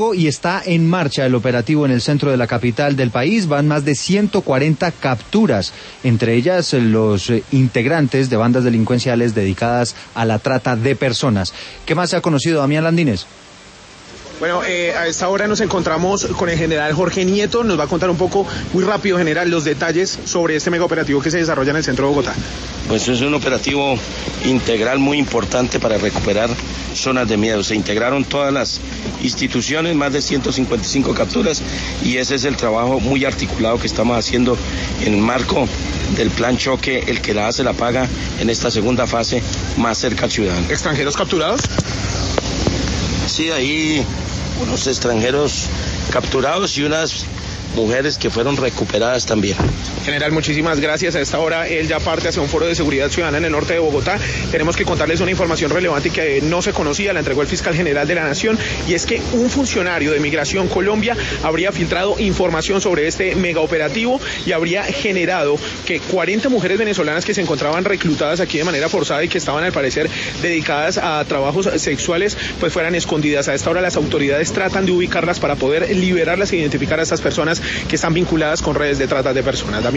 Y está en marcha el operativo en el centro de la capital del país. Van más de 140 capturas, entre ellas los integrantes de bandas delincuenciales dedicadas a la trata de personas. ¿Qué más se ha conocido, Damián Landines? Bueno, a esta hora nos encontramos con el general Jorge Nieto. Nos va a contar un poco, muy rápido, general, los detalles sobre este mega operativo que se desarrolla en el centro de Bogotá. Pues es un operativo integral muy importante para recuperar zonas de miedo. Se integraron todas las instituciones, más de 155 capturas, y ese es el trabajo muy articulado que estamos haciendo en el marco del plan choque, el que la hace la paga, en esta segunda fase, más cerca al ciudadano. ¿Extranjeros capturados? Sí, ahí unos extranjeros capturados y unas mujeres que fueron recuperadas también. General, muchísimas gracias. A esta hora él ya parte hacia un foro de seguridad ciudadana en el norte de Bogotá. Tenemos que contarles una información relevante que no se conocía, la entregó el fiscal general de la Nación, y es que un funcionario de Migración Colombia habría filtrado información sobre este mega operativo y habría generado que 40 mujeres venezolanas que se encontraban reclutadas aquí de manera forzada y que estaban al parecer dedicadas a trabajos sexuales, pues fueran escondidas. A esta hora las autoridades tratan de ubicarlas para poder liberarlas e identificar a estas personas que están vinculadas con redes de trata de personas.